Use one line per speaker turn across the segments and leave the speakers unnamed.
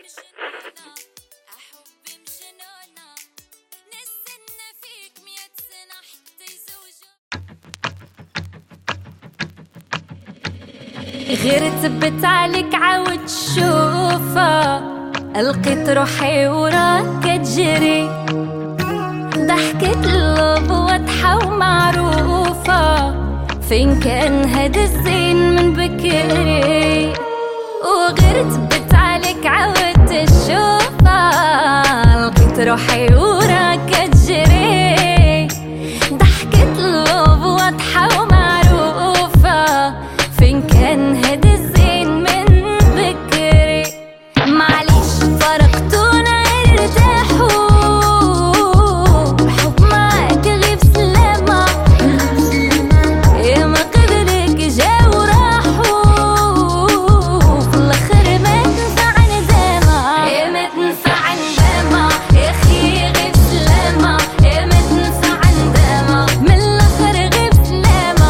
غير تثبت عليك عاود تشوفها، لقيت روحي وراك تجري، ضحكت اللب واضحة ومعروفة، فين كان هذا الزين من بكري. وغير تثبت عليك عاود تشوفها، لقيت روحي وراك تجري، ضحكت اللب واضحة ومعروفة، فين كان هذا الزين من بكري. معليش فرقتونا ارتاحوا، الحب معاك غير بسلامة، يا ما قدرك جاو راحوا، في الاخر ما تنفع ندامة، يا ما تنفع ندامة، يا اخي غير بسلامة، يا ما تنفع ندامة، من الاخر غير بسلامة.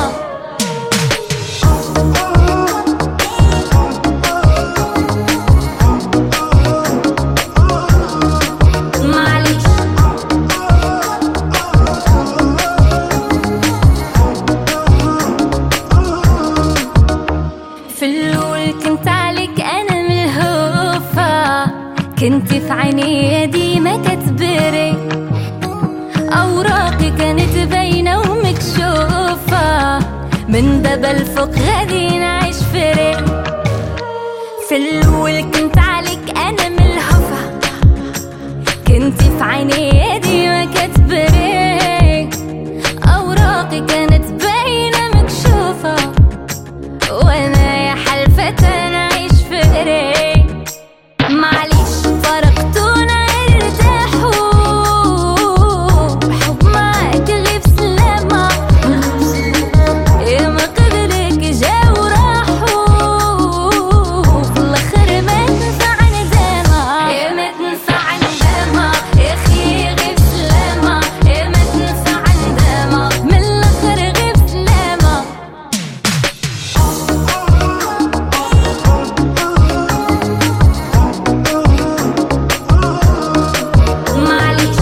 في الأول كنت عليك أنا ملهوفة، كنت في عيني ديما كتبري، أوراقي كانت باينة ومكشوفة، من دابا الفوق غادي نعيش فري. في الأول كنت عليك أنا ملهوفة، كنت في عيني ديما كتبري، أوراقي كانت باينة مكشوفة، وانا يا حلفة نعيش فري. معليش فرقتونا ارتاحوا، الحب معاك غير بسلامة، يا ما قدرك جاو راحوا، في الاخر ما تنفع ندامة، يا ما تنفع ندامة، يا اخي غير بسلامة، يا ما تنفع ندامة، من الاخر غير بسلامة. معليش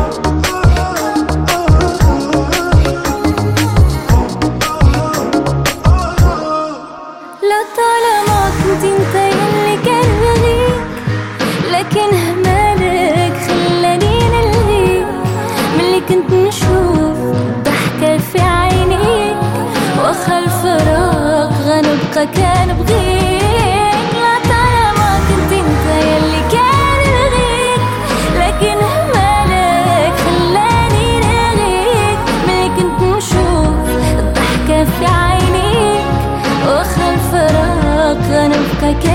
لا طالما كنت انت يلي كان بغيك، لكن همالك خلاني نلهيك، ملي كنت نشوف ضحكة في عينيك، واخا الفراق غنبقى كان بغيك. لا طالما كنت انت يلي كان بغيك، لكن همالك خلاني نلهيك، ملي كنت نشوف الضحكة في عينيك، واخا الفراق غنبقى كان